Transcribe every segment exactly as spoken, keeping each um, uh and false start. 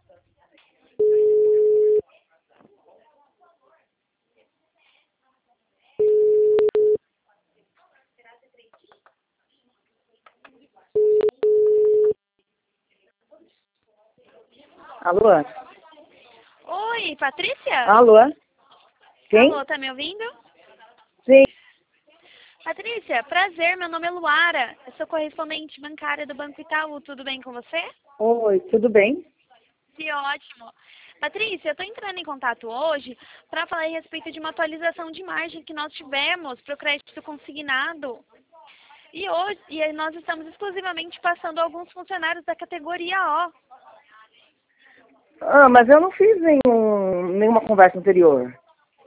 Alô? Oi, Patrícia? Alô? Quem? Alô, tá me ouvindo? Sim. Patrícia, prazer, meu nome é Luara. Eu sou correspondente bancária do Banco Itaú. Tudo bem com você? Oi, tudo bem? Que ótimo. Patrícia, eu estou entrando em contato hoje para falar a respeito de uma atualização de margem que nós tivemos para o crédito consignado. E hoje e nós estamos exclusivamente passando alguns funcionários da categoria O. Ah, mas eu não fiz nenhum, nenhuma conversa anterior.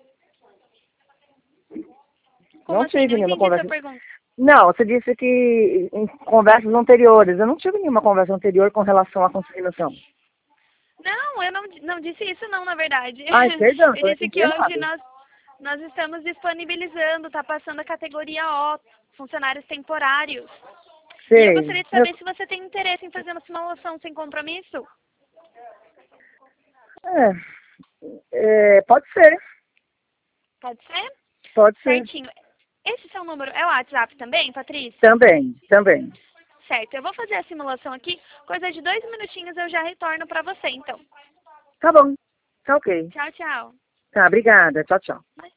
Como Não assim? tive Não nenhuma entendi a sua conversa. pergunta. Não, você disse que em conversas anteriores. Eu não tive nenhuma conversa anterior com relação à consignação. Não, eu não, não disse isso não, na verdade. Ai, perdão, Eu eu disse entendi que hoje errado. nós, nós estamos disponibilizando, está passando a categoria O, funcionários temporários. E eu Sei. gostaria de Eu- saber se você tem interesse em fazer uma simulação sem compromisso. é, é, pode ser, Pode ser? pode ser. Certinho. Esse seu número é o WhatsApp também, Patrícia? Também, também. Certo, eu vou fazer a simulação aqui. Coisa de dois minutinhos eu já retorno para você, então. Tá bom, tá ok. Tchau, tchau. Tá, obrigada. Tchau, tchau.